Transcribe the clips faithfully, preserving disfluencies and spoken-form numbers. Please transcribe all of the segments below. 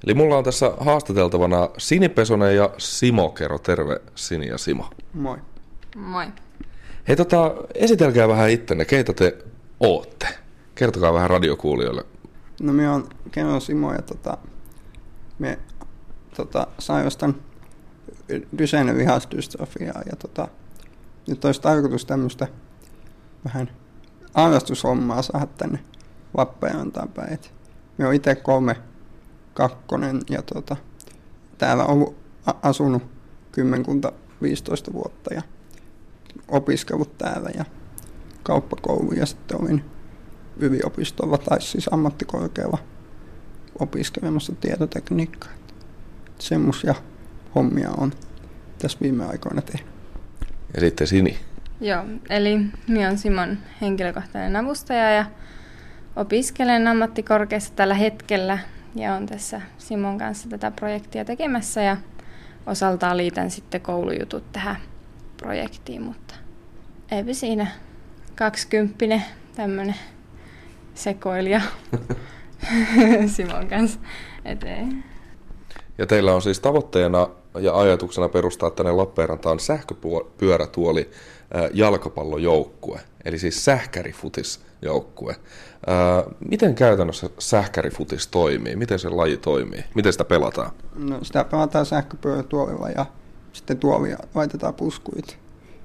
Eli mulla on tässä haastateltavana Sini Pesonen ja Simo Kero. Terve Sini ja Simo. Moi. Moi. Hei tota, esitelkää vähän ittenne, keitä te ootte? Kertokaa vähän radiokuulijoille. No minä olen Kero Simo ja tota, me tota, sairastan Duchenne's vihasdystrofiaa ja tota, nyt olisi tarkoitus tämmöistä vähän harrastushommaa saada tänne Lappeenrantaan päin. Me on itse kolme kakkonen ja tota, täällä on asunut kymmenkunta viisitoista vuotta ja opiskellut täällä ja kauppakoulu ja sitten olin yliopistolla tai siis ammattikorkealla opiskelemassa tietotekniikkaa. Semmoisia hommia on tässä viime aikoina tehnyt. Ja sitten Sini. Joo, eli minä olen Simon henkilökohtainen avustaja ja opiskelen ammattikorkeassa tällä hetkellä ja olen tässä Simon kanssa tätä projektia tekemässä ja osaltaan liitän sitten koulujutut tähän projektiin, mutta eipä siinä kaksikymppinen tämmöinen sekoilija Simon kanssa eteen. Ja teillä on siis tavoitteena ja ajatuksena perustaa tänne Lappeenrantaan sähköpyörätuoli jalkapallojoukkue, eli siis sähkärifutisjoukkue. Miten käytännössä sähkärifutis toimii? Miten se laji toimii? Miten sitä pelataan? No sitä pelataan sähköpyörätuolilla ja sitten tuolia laitetaan puskuit.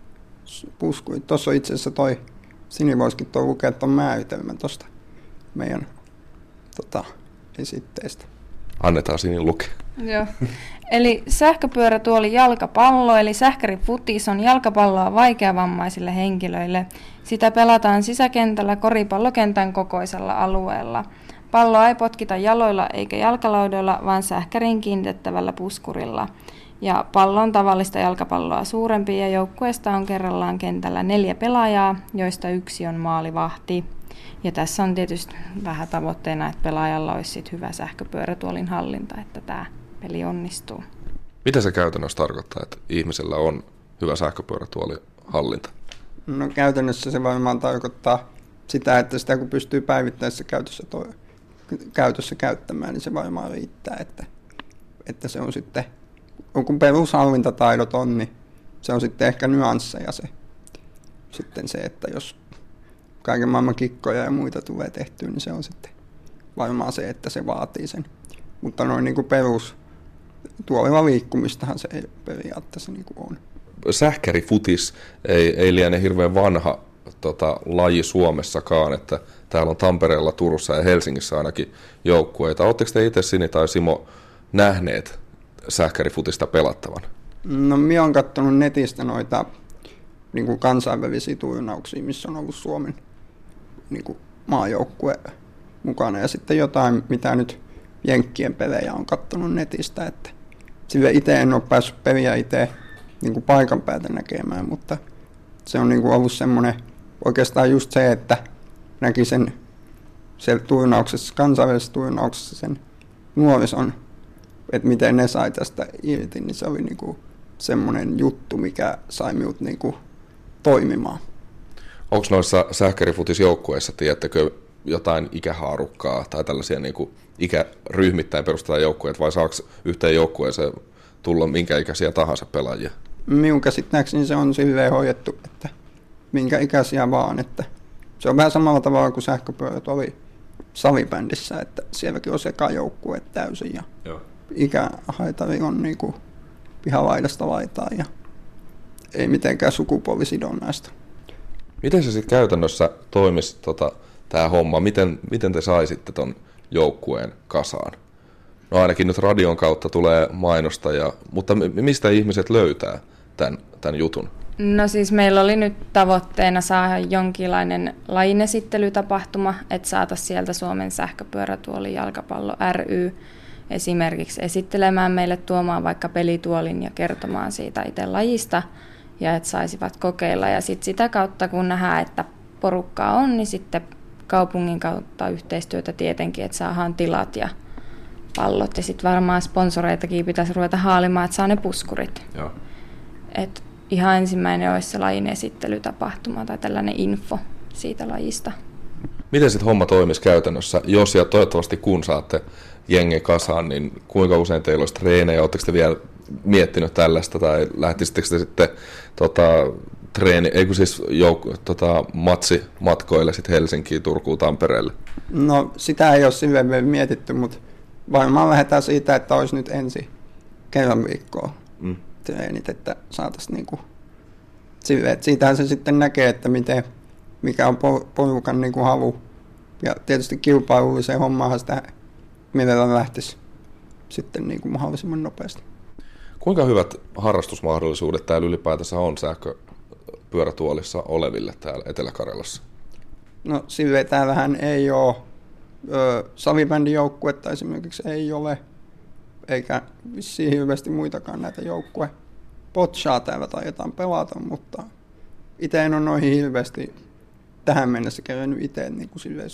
puskuit. Tuossa on itse asiassa toi, Sini voisikin toi lukea tuon määritelmän tuosta meidän tota, esitteestä. Annetaan Sini lukea. Joo. Eli sähköpyörätuoli jalkapallo, eli sähkärifutis on jalkapalloa vaikeavammaisille henkilöille. Sitä pelataan sisäkentällä koripallokentän kokoisella alueella. Palloa ei potkita jaloilla eikä jalkalaudoilla, vaan sähkäriin kiinnitettävällä puskurilla. Ja pallo on tavallista jalkapalloa suurempi ja joukkueesta on kerrallaan kentällä neljä pelaajaa, joista yksi on maalivahti. Ja tässä on tietysti vähän tavoitteena, että pelaajalla olisi sit hyvä sähköpyörätuolin hallinta, että tämä peli onnistuu. Mitä se käytännössä tarkoittaa, että ihmisellä on hyvä sähköpyörätuolin hallinta? No käytännössä se varmaan tarkoittaa sitä, että sitä kun pystyy päivittäisessä käytössä, toi, käytössä käyttämään, niin se varmaan riittää, että, että se on sitten, kun perushallintataidot on, niin se on sitten ehkä nyansseja se, sitten se, että jos kaiken maailman kikkoja ja muita tulee tehtyä, niin se on sitten varmaan se, että se vaatii sen. Mutta noin niin kuin perus tuolilla liikkumistahan se ei periaatteessa niin kuin on. Sähkärifutis ei, ei liene hirveän vanha tota, laji Suomessakaan, että täällä on Tampereella, Turussa ja Helsingissä ainakin joukkueita. Oletteko te itse, Sini tai Simo, nähneet sähkärifutista pelattavan? No minä olen katsonut netistä noita niin kuin kansainvälisiä turnauksia, missä on ollut Suomen niin kuin maajoukkue mukana ja sitten jotain, mitä nyt jenkkien pelejä on katsonut netistä, että sille itse en ole päässyt peliä itse niin kuin paikan päältä näkemään, mutta se on niin kuin ollut semmoinen oikeastaan just se, että näki sen, sen turnauksessa, kansainvälisessä turnauksessa sen nuorison, että miten ne sai tästä irti, niin se oli niin kuin semmoinen juttu, mikä sai minut niin kuin toimimaan. Onko noissa sähkärifutisjoukkueissa, tiedättekö, jotain ikähaarukkaa tai tällaisia niin kuin ikäryhmittäin perustetaan joukkueet, vai saako yhteen joukkueeseen tulla minkä ikäisiä tahansa pelaajia? Minun käsittääkseni se on silleen hoidettu, että minkä ikäisiä vaan. Että se on vähän samalla tavalla kuin sähköpyörät oli salibändissä, että sielläkin on sekajoukkue täysin ja Joo. ikähaitari on niin kuin pihalaidasta laitaan ja ei mitenkään sukupuolisidonnaista. Miten se sitten käytännössä toimisi tota, tämä homma? Miten, miten te saisitte ton joukkueen kasaan? No ainakin nyt radion kautta tulee mainosta, ja, mutta mistä ihmiset löytää tämän, tämän jutun? No siis meillä oli nyt tavoitteena saada jonkinlainen lajinesittelytapahtuma, että saataisiin sieltä Suomen sähköpyörätuoli jalkapallo ry esimerkiksi esittelemään meille, tuomaan vaikka pelituolin ja kertomaan siitä itse lajista, ja että saisivat kokeilla. Ja sitten sitä kautta, kun nähdään, että porukkaa on, niin sitten kaupungin kautta yhteistyötä tietenkin, että saadaan tilat ja pallot. Ja sitten varmaan sponsoreitakin pitäisi ruveta haalimaan, että saa ne puskurit. Joo. Et ihan ensimmäinen olisi se lajin esittelytapahtuma tai tällainen info siitä lajista. Miten sitten homma toimisi käytännössä, jos ja toivottavasti kun saatte jengi kasaan, niin kuinka usein teillä olisi treenejä? Oletteko te vielä miettinyt tällaista tai lähtisittekö te sitten tota, treeni, eikö siis jouk- tota, matsi matkoille sitten Helsinkiin, Turkuun, Tampereelle? No sitä ei ole silleen vielä mietitty, mutta varmaan lähdetään siitä, että olisi nyt ensi kerran viikkoa mm. treenit, että saataisiin niinku silleen, että siitähän se sitten näkee, että miten, mikä on porukan niinku halu. Ja tietysti kilpailulliseen hommaan sitä mielellään lähtisi sitten niinku mahdollisimman nopeasti. Kuinka hyvät harrastusmahdollisuudet täällä ylipäätänsä on sähköpyörätuolissa oleville täällä Etelä-Karjalassa? No silleen täällähän ei ole, salibändin joukkuetta esimerkiksi ei ole, eikä vissiin hirveästi muitakaan näitä joukkue. Potsaa täällä taidetaan pelata, mutta itse en ole noihin hirveästi tähän mennessä käynyt itse niin kuin silleen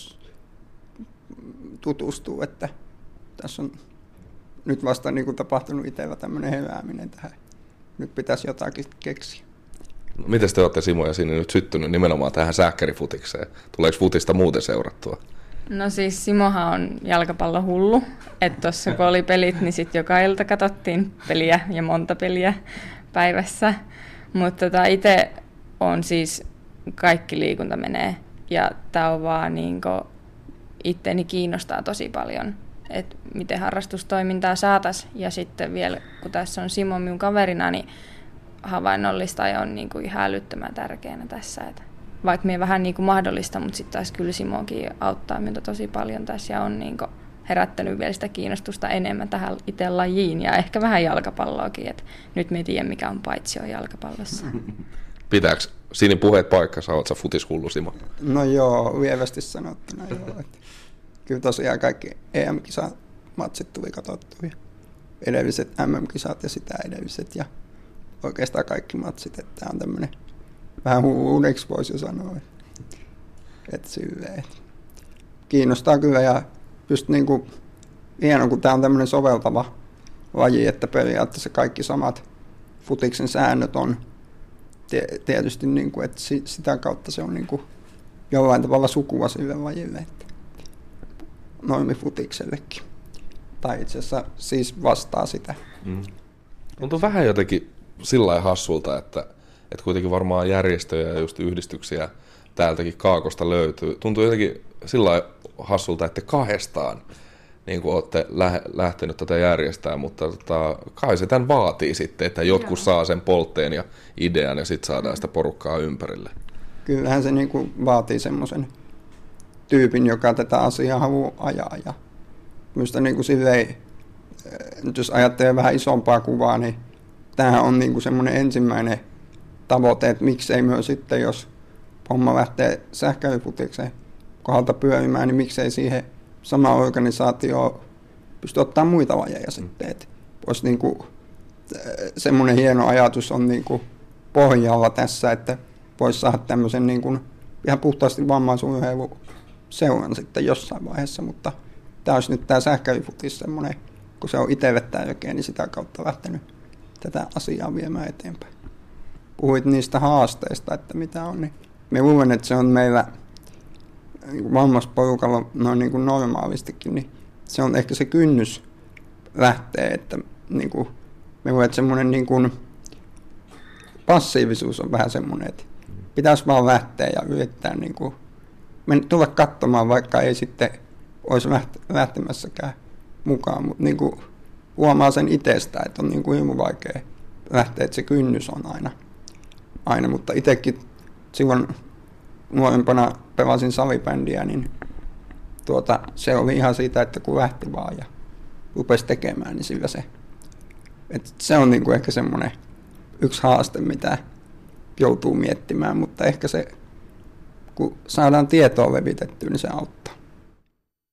tutustua, että tässä on nyt vasta niin kuin tapahtunut itsellä tämmöinen herääminen tähän. Nyt pitäisi jotakin keksiä. No, miten te olette Simo ja sinne nyt syttynyt nimenomaan tähän sähkärifutikseen? Tuleeko futista muuten seurattua? No siis Simohan on jalkapallohullu, että tuossa kun oli pelit, niin sitten joka ilta katsottiin peliä ja monta peliä päivässä. Mutta tota itse on siis, kaikki liikunta menee ja tämä on vaan niinku, itteeni kiinnostaa tosi paljon, että miten harrastustoimintaa saataisiin. Ja sitten vielä, kun tässä on Simo minun kaverina, niin havainnollistaja on niinku ihan älyttömän tärkeänä tässä. Et vaikka minä vähän niinku mahdollista, mutta sitten taas kyllä Simokin auttaa minua tosi paljon tässä ja on niinku herättänyt vielä sitä kiinnostusta enemmän tähän itse lajiin ja ehkä vähän jalkapalloakin. Et nyt minä tiedän, mikä on paitsio jalkapallossa. Pitääkö Sinin puheet paikkansa, oletko sä futishullu, Simo? No joo, lievästi sanottuna joo. Että kyllä tosiaan kaikki E M-kisamatsit tuli katsottua. Edelliset M M-kisat ja sitä edelliset ja oikeastaan kaikki matsit. Että tämä on tämmöinen vähän hulluudeksi voisi jo sanoa. Että silleen, että kiinnostaa kyllä ja just niin kuin hienoa, kun tämä on tämmöinen soveltava laji, että periaatteessa kaikki samat futiksen säännöt on tietysti, niin kuin, että sitä kautta se on niin kuin jollain tavalla sukua sille lajille, että normifutiksellekin. Tai itse asiassa siis vastaa sitä. Mm. Tuntuu vähän jotenkin sillä lailla hassulta, että, että kuitenkin varmaan järjestöjä ja just yhdistyksiä täältäkin Kaakosta löytyy. Tuntuu jotenkin sillä lailla hassulta, että kahdestaan niin kuin olette lähtenyt tätä järjestää, mutta tota, kai se tämän vaatii sitten, että jotkut Joo. saa sen poltteen ja idean ja sitten saadaan sitä porukkaa ympärille. Kyllähän se niin kuin vaatii semmoisen tyypin, joka tätä asiaa haluaa ajaa. Ja minusta niin kuin silleen, nyt jos ajattelee vähän isompaa kuvaa, niin tämähän on niin kuin semmoinen ensimmäinen tavoite, että miksei myös sitten, jos homma lähtee sähköifutiksen kohdalta pyörimään, niin miksei siihen sama organisaatio pysty ottaa muita lajeja sitten. Että olisi niin kuin, semmoinen hieno ajatus on niin kuin pohjalla tässä, että voisi saada tämmöisen niin kuin ihan puhtaasti vammaisurheiluseuran sitten jossain vaiheessa, mutta tämä olisi nyt tämä sähköifutis semmoinen, kun se on itselle tärkeä, niin sitä kautta lähtenyt tätä asiaa viemään eteenpäin. Puhuit niistä haasteista, että mitä on, niin me luulen, että se on meillä niin vammaisporukalla noin niin kuin normaalistikin, niin se on ehkä se kynnys lähtee, että niin kuin, me luulen, että semmoinen niin kuin passiivisuus on vähän semmoinen, että pitäisi vaan lähteä ja yrittää niin kuin, tulla katsomaan, vaikka ei sitten olisi lähtemässäkään mukaan, mutta niin kuin huomaa sen itsestä, että on niin kuin hirveän vaikea lähteä, että se kynnys on aina, aina. Mutta itsekin silloin nuorempana pelasin salibändiä, niin tuota, se oli ihan siitä, että kun lähti vaan ja rupesi tekemään, niin sillä se, että se on niin kuin ehkä semmoinen yksi haaste, mitä joutuu miettimään, mutta ehkä se, kun saadaan tietoa levitettyä, niin se auttaa.